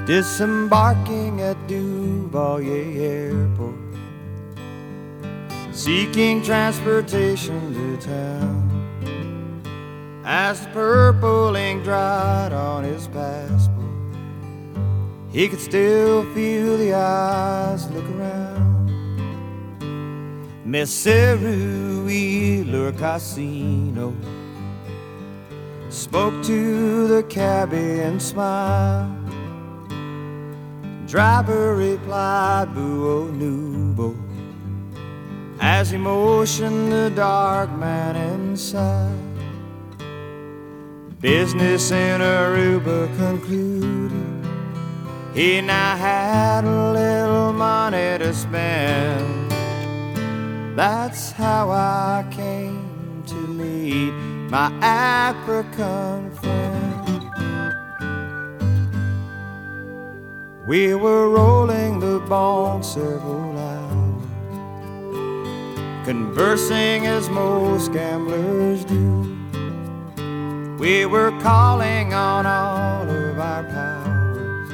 disembarking at Duvalier Airport, seeking transportation to town. As the purple ink dried on his passport, he could still feel the eyes look around. Messeru Wheeler Casino spoke to the cabbie and smiled. Driver replied, "Buo Nubo," as he motioned the dark man inside. Business in Aruba concluded, he now had a little money to spend. That's how I came to meet my African friend. We were rolling the bone several hours, conversing as most gamblers do. We were calling on all of our powers,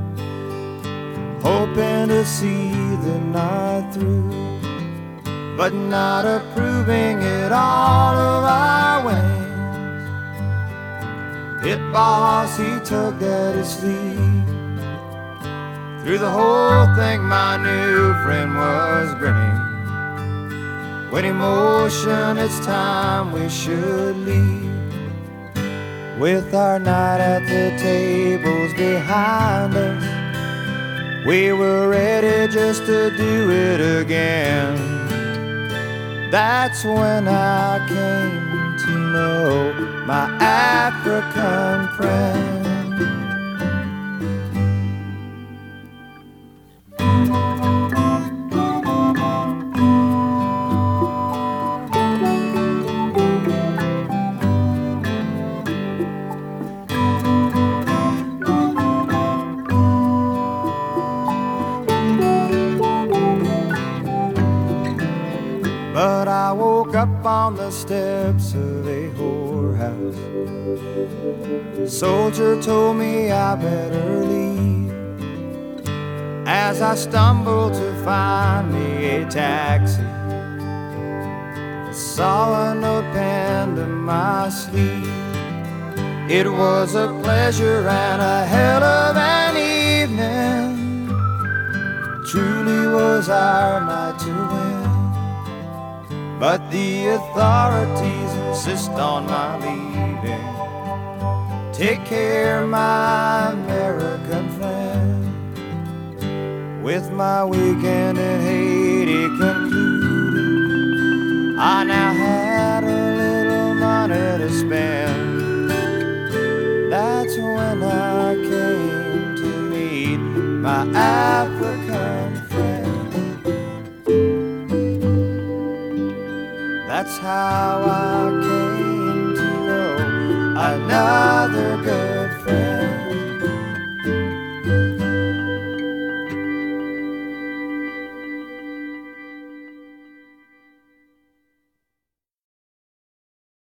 hoping to see the night through, but not approving it all of our wings. Pit boss, he tugged at his sleeve. Through the whole thing my new friend was grinning. When he motioned, it's time we should leave. With our night at the tables behind us, we were ready just to do it again. That's when I came to know my African friend. But I woke up on the steps of a whorehouse. The soldier told me I better leave. As I stumbled to find me a taxi, I saw a note pinned to my sleeve. It was a pleasure and a hell of an evening. Truly was our night to win. But the authorities insist on my leaving. Take care, my American friend. With my weekend in Haiti concluded, I now had a little money to spend. That's when I came to meet my African friend. That's how I came to know another girl.